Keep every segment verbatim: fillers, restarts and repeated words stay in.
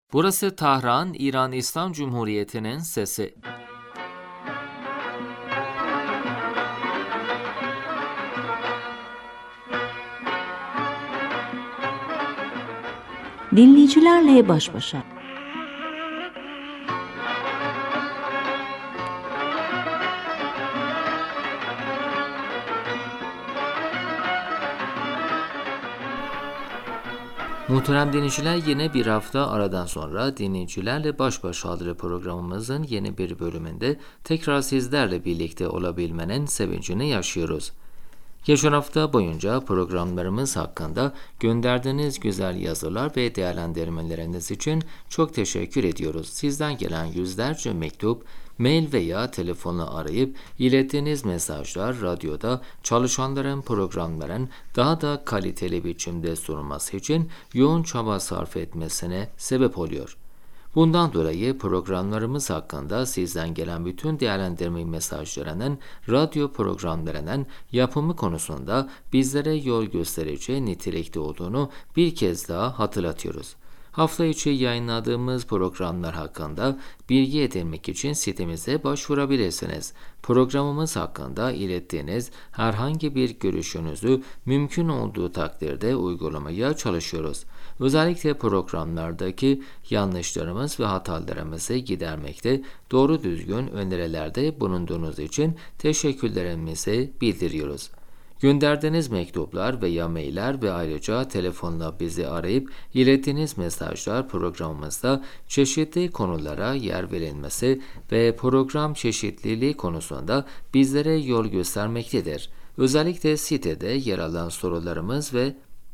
Burası Tahran, İran İslam Cumhuriyeti'nin sesi. Dinleyicilerle baş başa. Muhterem dinleyiciler, yine bir hafta aradan sonra Dinleyicilerle Baş Başa adlı programımızın yeni bir bölümünde tekrar sizlerle birlikte olabilmenin sevincini yaşıyoruz. Geçen hafta boyunca programlarımız hakkında gönderdiğiniz güzel yazılar ve değerlendirmeleriniz için çok teşekkür ediyoruz. Sizden gelen yüzlerce mektup, mail veya telefonla arayıp ilettiğiniz mesajlar radyoda çalışanların programların daha da kaliteli biçimde sunulması için yoğun çaba sarf etmesine sebep oluyor. Bundan dolayı programlarımız hakkında sizden gelen bütün değerlendirme mesajlarının radyo programlarının yapımı konusunda bizlere yol gösterici nitelikte olduğunu bir kez daha hatırlatıyoruz. Hafta içi yayınladığımız programlar hakkında bilgi edinmek için sitemize başvurabilirsiniz. Programımız hakkında ilettiğiniz herhangi bir görüşünüzü mümkün olduğu takdirde uygulamaya çalışıyoruz. Özellikle programlardaki yanlışlarımız ve hatalarımızı gidermekte doğru düzgün önerilerde bulunduğunuz için teşekkürlerimizi bildiriyoruz. Gönderdiğiniz mektuplar veya mailler ve ayrıca telefonla bizi arayıp ilettiğiniz mesajlar programımızda çeşitli konulara yer verilmesi ve program çeşitliliği konusunda bizlere yol göstermektedir. Özellikle sitede yer alan sorularımız ve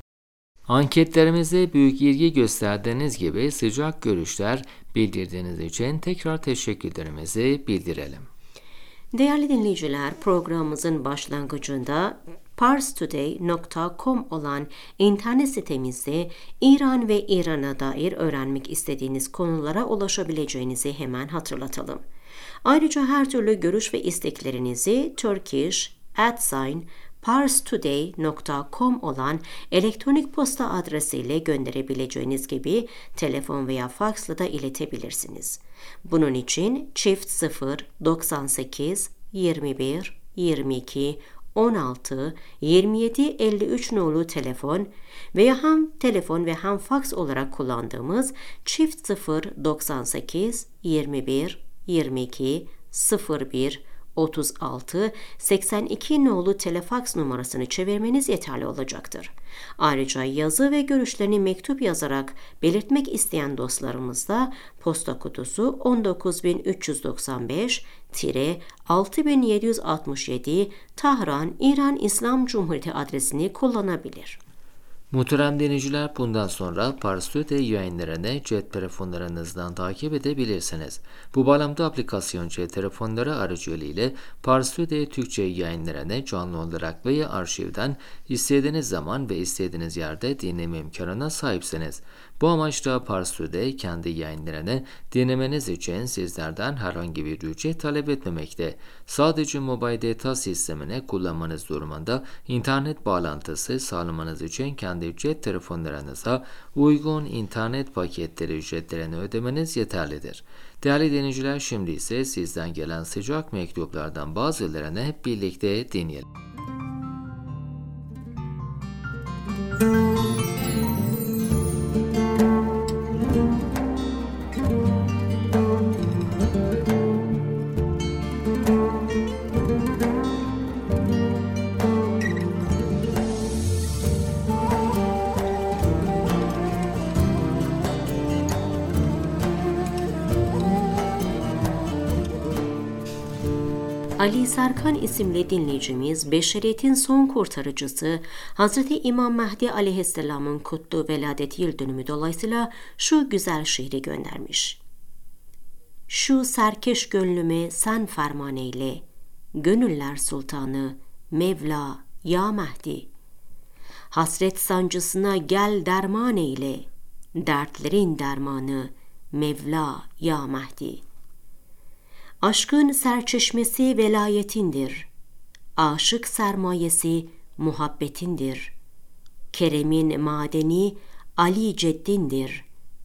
anketlerimize büyük ilgi gösterdiğiniz gibi sıcak görüşler bildirdiğiniz için tekrar teşekkürlerimizi bildirelim. Değerli dinleyiciler, programımızın başlangıcında parstoday nokta com olan internet sitemizde İran ve İran'a dair öğrenmek istediğiniz konulara ulaşabileceğinizi hemen hatırlatalım. Ayrıca her türlü görüş ve isteklerinizi Turkish at parstoday nokta com olan elektronik posta adresiyle gönderebileceğiniz gibi telefon veya faksla da iletebilirsiniz. Bunun için çift sıfır doksan sekiz yirmi bir yirmi iki on altı yirmi yedi elli üç nolu telefon veya hem telefon ve hem faks olarak kullandığımız çift sıfır doksan sekiz yirmi bir yirmi iki sıfır bir otuz altı seksen iki nolu telefaks numarasını çevirmeniz yeterli olacaktır. Ayrıca yazı ve görüşlerini mektup yazarak belirtmek isteyen dostlarımız da posta kutusu on dokuz bin üç yüz doksan beş altı bin yedi yüz altmış yedi Tahran, İran İslam Cumhuriyeti adresini kullanabilir. Muhterem dinleyiciler, bundan sonra Parstoday yayınlarını cep telefonlarınızdan takip edebilirsiniz. Bu bağlamda aplikasyon cep telefonları aracılığıyla Parstoday Türkçe yayınlarını canlı olarak veya arşivden istediğiniz zaman ve istediğiniz yerde dinleme imkanına sahipsiniz. Bu amaçla Parstoday kendi yayınlarını dinlemeniz için sizlerden herhangi bir ücret talep etmemekte. Sadece mobil data sistemini kullanmanız durumunda internet bağlantısı sağlamanız için kendi cep telefonlarınıza uygun internet paketleri ücretlerini ödemeniz yeterlidir. Değerli dinleyiciler, şimdi ise sizden gelen sıcak mektuplardan bazılarını hep birlikte dinleyelim. Ali Serkan isimli dinleyicimiz, beşeriyetin son kurtarıcısı Hazreti İmam Mehdi Aleyhisselam'ın kutlu veladet yıl dönümü dolayısıyla şu güzel şiiri göndermiş. Şu serkeş gönlüme sen ferman eyle, gönüller sultanı Mevla ya Mehdi. Hasret sancısına gel derman eyle, dertlerin dermanı Mevla ya Mehdi. Aşkın serçeşmesi velayetindir. Aşık sermayesi muhabbetindir. Keremin madeni Ali Ceddindir.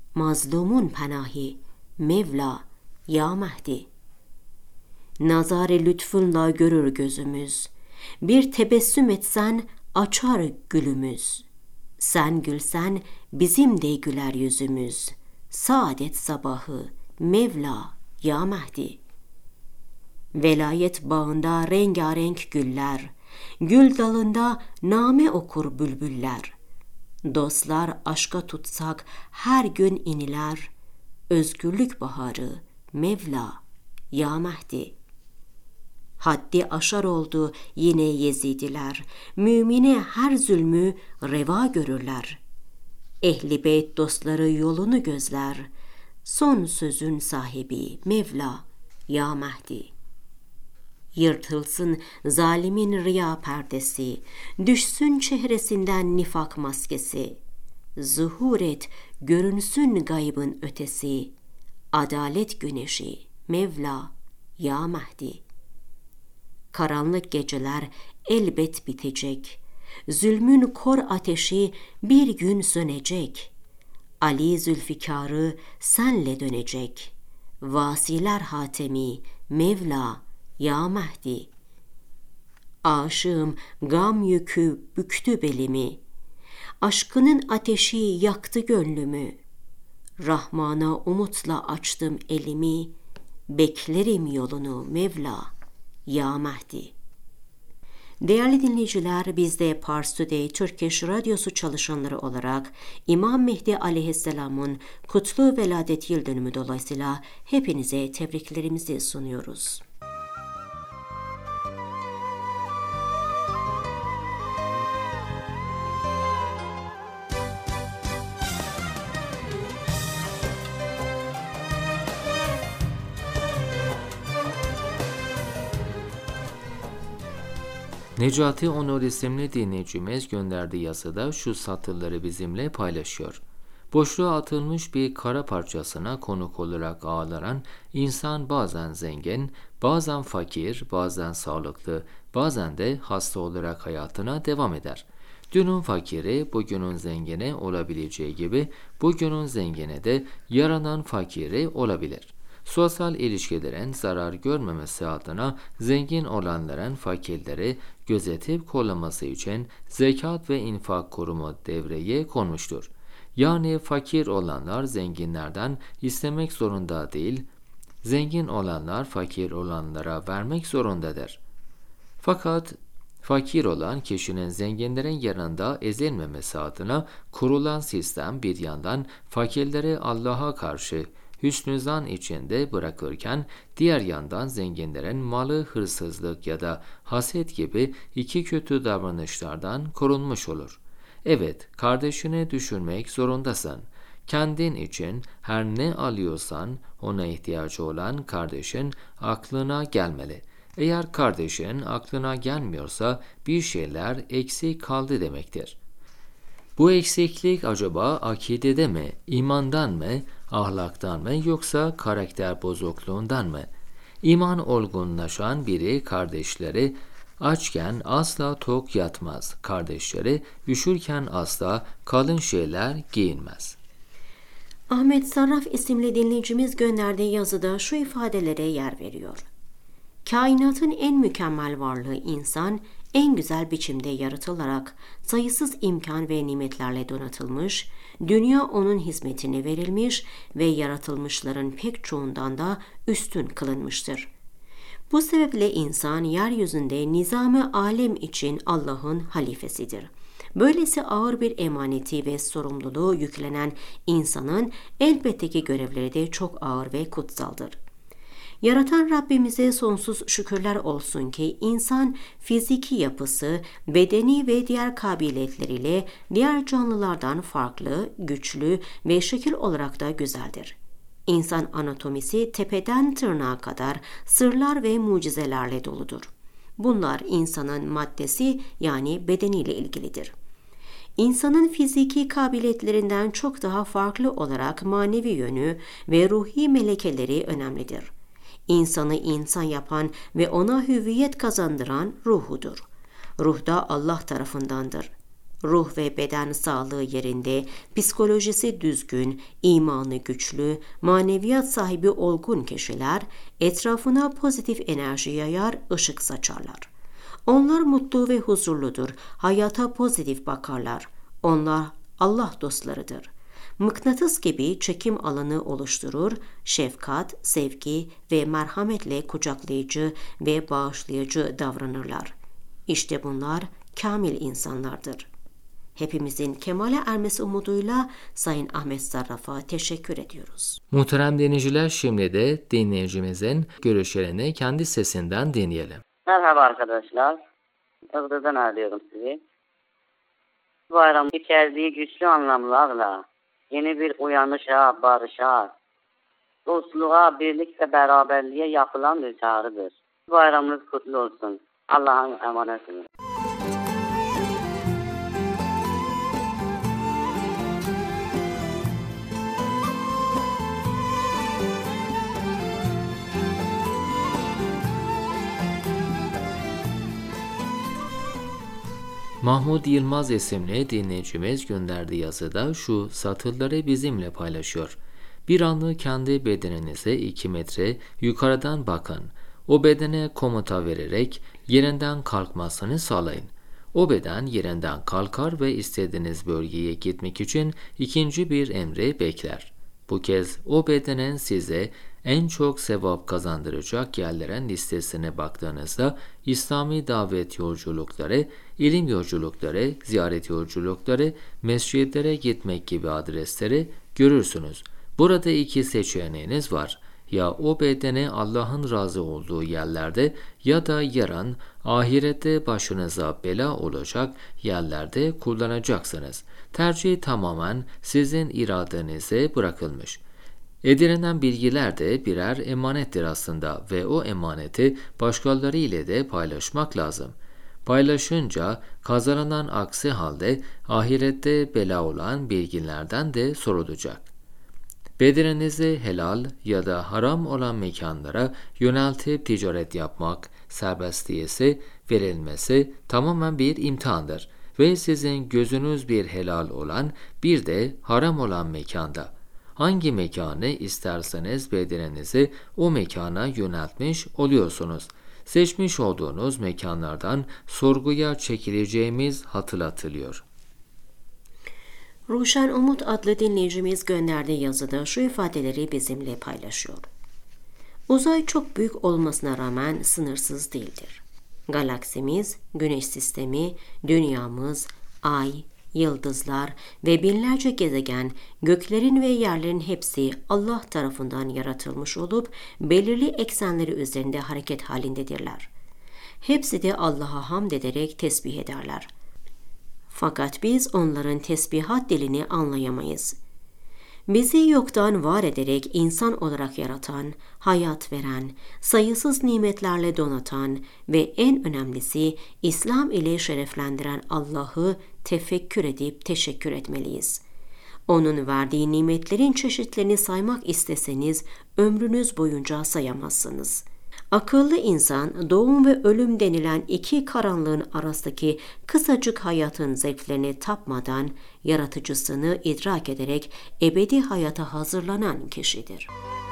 mazlumun panahi, Mevla, ya Mehdi. Nazar-ı lütfunla görür gözümüz, bir tebessüm etsen açar gülümüz. Sen gülsen bizim de güler yüzümüz, saadet sabahı, Mevla, ya Mehdi. Velayet bağında rengarenk güller, gül dalında name okur bülbüller. Dostlar aşka tutsak her gün iniler, özgürlük baharı, Mevla, ya Mehdi. Haddi aşar oldu yine Yezidiler, mümine her zulmü reva görürler. Ehli beyt dostları yolunu gözler, son sözün sahibi Mevla, ya Mehdi. Yırtılsın zalimin riya perdesi, düşsün çehresinden nifak maskesi. Zuhur et, görünsün gaybın ötesi, adalet güneşi, Mevla, ya Mehdi. Karanlık geceler elbet bitecek, zulmün kor ateşi bir gün sönecek. Ali Zülfikar'ı senle dönecek, vasiler hatemi, Mevla, ya Mehdi. Aşığım gam yükü büktü belimi, aşkının ateşi yaktı gönlümü. Rahman'a umutla açtım elimi, beklerim yolunu Mevla, ya Mehdi. Değerli dinleyiciler, biz de Pars Today Turkish Radyosu çalışanları olarak İmam Mehdi Aleyhisselam'ın kutlu veladet yıl dönümü dolayısıyla hepinize tebriklerimizi sunuyoruz. Necati Onur isimli dinleyicimiz gönderdiği yazıda şu satırları bizimle paylaşıyor. Boşluğa atılmış bir kara parçasına konuk olarak ağlanan insan bazen zengin, bazen fakir, bazen sağlıklı, bazen de hasta olarak hayatına devam eder. Dünün fakiri bugünün zengini olabileceği gibi bugünün zengini de yarından fakiri olabilir. Sosyal ilişkilerin zarar görmemesi adına zengin olanların fakirleri gözetip kollaması için zekat ve infak kurumu devreye konmuştur. Yani fakir olanlar zenginlerden istemek zorunda değil, zengin olanlar fakir olanlara vermek zorundadır. Fakat fakir olan kişinin zenginlerin yanında ezilmemesi adına kurulan sistem bir yandan fakirleri Allah'a karşı hüsnü zan içinde bırakırken diğer yandan zenginlerin malı hırsızlık ya da haset gibi iki kötü davranışlardan korunmuş olur. Evet, kardeşini düşünmek zorundasın. Kendin için her ne alıyorsan ona ihtiyacı olan kardeşin aklına gelmeli. Eğer kardeşin aklına gelmiyorsa bir şeyler eksik kaldı demektir. Bu eksiklik acaba akidede mi, imandan mı, ahlaktan mı yoksa karakter bozukluğundan mı? İman olgunlaşan biri kardeşleri açken asla tok yatmaz, kardeşleri üşürken asla kalın şeyler giyinmez. Ahmet Sarraf isimli dinleyicimiz gönderdiği yazıda şu ifadelere yer veriyor. Kainatın en mükemmel varlığı insan, en güzel biçimde yaratılarak sayısız imkan ve nimetlerle donatılmış, dünya onun hizmetine verilmiş ve yaratılmışların pek çoğundan da üstün kılınmıştır. Bu sebeple insan yeryüzünde nizam-ı alem için Allah'ın halifesidir. Böylesi ağır bir emaneti ve sorumluluğu yüklenen insanın elbette ki görevleri de çok ağır ve kutsaldır. Yaratan Rabbimize sonsuz şükürler olsun ki insan fiziki yapısı, bedeni ve diğer kabiliyetleriyle diğer canlılardan farklı, güçlü ve şekil olarak da güzeldir. İnsan anatomisi tepeden tırnağa kadar sırlar ve mucizelerle doludur. Bunlar insanın maddesi yani bedeniyle ilgilidir. İnsanın fiziki kabiliyetlerinden çok daha farklı olarak manevi yönü ve ruhi melekeleri önemlidir. İnsanı insan yapan ve ona hüviyet kazandıran ruhudur. Ruh da Allah tarafındandır. ruh ve beden sağlığı yerinde, psikolojisi düzgün, imanı güçlü, maneviyat sahibi olgun kişiler etrafına pozitif enerji yayar, ışık saçarlar. Onlar mutlu ve huzurludur, hayata pozitif bakarlar. Onlar Allah dostlarıdır. Mıknatıs gibi çekim alanı oluşturur, şefkat, sevgi ve merhametle kucaklayıcı ve bağışlayıcı davranırlar. İşte bunlar kamil insanlardır. Hepimizin kemale ermesi umuduyla Sayın Ahmet Sarraf'a teşekkür ediyoruz. Muhterem dinleyiciler, şimdi de dinleyicimizin görüşlerini kendi sesinden dinleyelim. Merhaba arkadaşlar. Iğdır'dan arıyorum sizi. Bayram içerdiği güçlü anlamlarla yeni bir uyanışa, barışa, dostluğa, birlik ve beraberliğe yapılan bir çağrıdır. Bayramınız kutlu olsun. Allah'a emanetsiniz. Mahmut Yılmaz isimli dinleyicimiz gönderdiği yazıda şu satırları bizimle paylaşıyor. Bir anlık kendi bedeninize iki metre yukarıdan bakın. O bedene komuta vererek yerinden kalkmasını sağlayın. O beden yerinden kalkar ve istediğiniz bölgeye gitmek için ikinci bir emri bekler. Bu kez o bedenin size en çok sevap kazandıracak yerlerin listesine baktığınızda İslami davet yolculukları, ilim yolculukları, ziyaret yolculukları, mescitlere gitmek gibi adresleri görürsünüz. Burada iki seçeneğiniz var. Ya o bedeni Allah'ın razı olduğu yerlerde ya da yarın ahirette başınıza bela olacak yerlerde kullanacaksınız. Tercih tamamen sizin iradenize bırakılmış. Edinilen bilgiler de birer emanettir aslında ve o emaneti başkaları ile de paylaşmak lazım. Paylaşınca kazanılan aksi halde ahirette bela olan bilgilerden de sorulacak. Bedeninizi helal ya da haram olan mekanlara yöneltip ticaret yapmak, serbestiyesi verilmesi tamamen bir imtihandır ve sizin gözünüz bir helal olan bir de haram olan mekanda. Hangi mekanı isterseniz bedeninizi o mekana yöneltmiş oluyorsunuz. Seçmiş olduğunuz mekanlardan sorguya çekileceğimiz hatırlatılıyor. Ruşen Umut adlı dinleyicimiz gönderdiği yazıda şu ifadeleri bizimle paylaşıyor. Uzay çok büyük olmasına rağmen sınırsız değildir. Galaksimiz, güneş sistemi, dünyamız, ay, yıldızlar ve binlerce gezegen, göklerin ve yerlerin hepsi Allah tarafından yaratılmış olup belirli eksenleri üzerinde hareket halindedirler. Hepsi de Allah'a hamd ederek tesbih ederler. Fakat biz onların tesbihat dilini anlayamayız. Bizi yoktan var ederek insan olarak yaratan, hayat veren, sayısız nimetlerle donatan ve en önemlisi İslam ile şereflendiren Allah'ı tefekkür edip teşekkür etmeliyiz. Onun verdiği nimetlerin çeşitlerini saymak isteseniz ömrünüz boyunca sayamazsınız. Akıllı insan doğum ve ölüm denilen iki karanlığın arasındaki kısacık hayatın zevklerini tapmadan yaratıcısını idrak ederek ebedi hayata hazırlanan kişidir.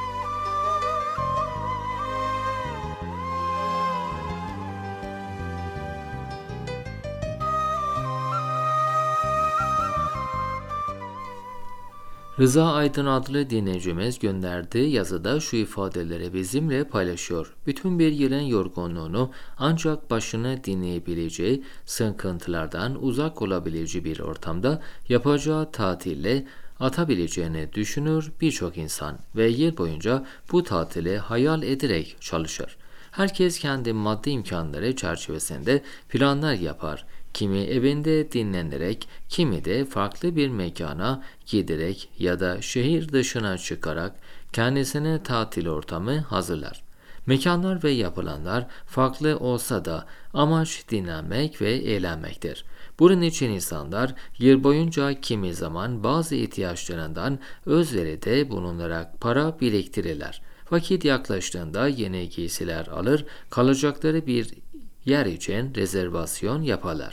Rıza Aydın adlı dinleyicimiz gönderdiği yazıda şu ifadeleri bizimle paylaşıyor. Bütün bir yılın yorgunluğunu ancak başını dinleyebileceği, sıkıntılardan uzak olabileceği bir ortamda yapacağı tatille atabileceğini düşünür birçok insan ve yıl boyunca bu tatili hayal ederek çalışır. Herkes kendi maddi imkanları çerçevesinde planlar yapar. Kimi evinde dinlenerek, kimi de farklı bir mekana giderek ya da şehir dışına çıkarak kendisine tatil ortamı hazırlar. Mekanlar ve yapılanlar farklı olsa da amaç dinlenmek ve eğlenmektir. Bunun için insanlar yıl boyunca kimi zaman bazı ihtiyaçlarından özveride bulunarak para biriktirirler. Vakit yaklaştığında yeni giysiler alır, kalacakları bir yer için rezervasyon yaparlar.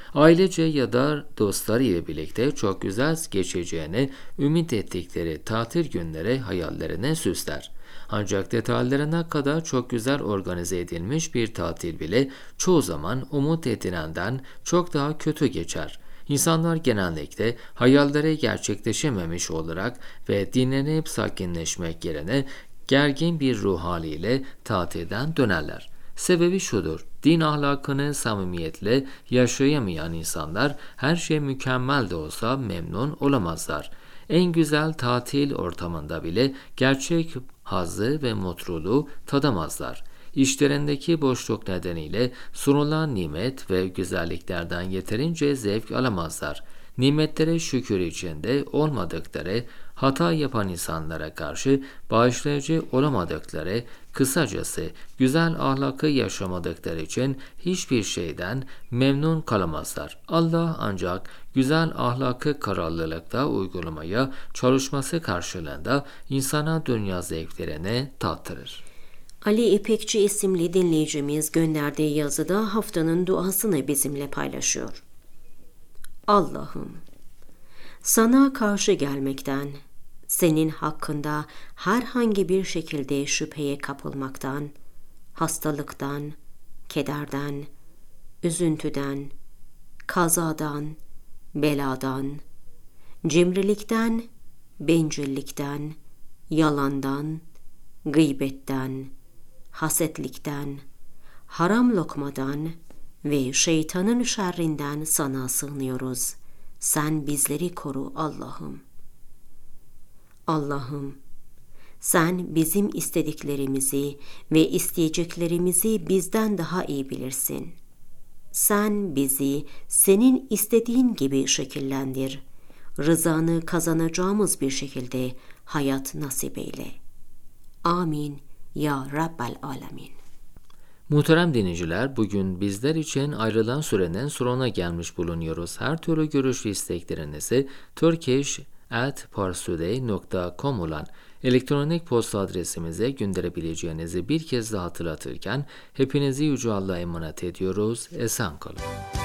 Ailece ya da dostları ile birlikte çok güzel geçeceğini ümit ettikleri tatil günleri hayallerine süsler. Ancak detaylarına kadar çok güzel organize edilmiş bir tatil bile çoğu zaman umut edilenden çok daha kötü geçer. İnsanlar genellikle hayalleri gerçekleşememiş olarak ve dinlenip sakinleşmek yerine gergin bir ruh haliyle tatilden dönerler. Sebebi şudur: din ahlakını samimiyetle yaşayamayan insanlar her şey mükemmel de olsa memnun olamazlar. En güzel tatil ortamında bile gerçek hazzı ve mutluluğu tadamazlar. İşlerindeki boşluk nedeniyle sunulan nimet ve güzelliklerden yeterince zevk alamazlar. Nimetlere şükür içinde olmadıkları, hata yapan insanlara karşı bağışlayıcı olamadıkları, kısacası güzel ahlakı yaşamadıkları için hiçbir şeyden memnun kalamazlar. Allah ancak güzel ahlakı kararlılıkta uygulamaya çalışması karşılığında insana dünya zevklerini tattırır. Ali İpekçi isimli dinleyicimiz gönderdiği yazıda haftanın duasını bizimle paylaşıyor. Allah'ım, sana karşı gelmekten, senin hakkında herhangi bir şekilde şüpheye kapılmaktan, hastalıktan, kederden, üzüntüden, kazadan, beladan, cimrilikten, bencillikten, yalandan, gıybetten, hasetlikten, haram lokmadan ve şeytanın şerrinden sana sığınıyoruz. Sen bizleri koru Allah'ım. Allah'ım, sen bizim istediklerimizi ve isteyeceklerimizi bizden daha iyi bilirsin. Sen bizi senin istediğin gibi şekillendir. Rızanı kazanacağımız bir şekilde hayat nasip eyle. Amin ya Rabbel Alemin. Muhterem dinleyiciler, bugün bizler için ayrılan sürenin sonuna gelmiş bulunuyoruz. Her türlü görüş ve isteklerinizi turkish at parstoday nokta com olan elektronik posta adresimize gönderebileceğinizi bir kez daha hatırlatırken hepinizi Yüce Allah'a emanet ediyoruz. Esen kalın.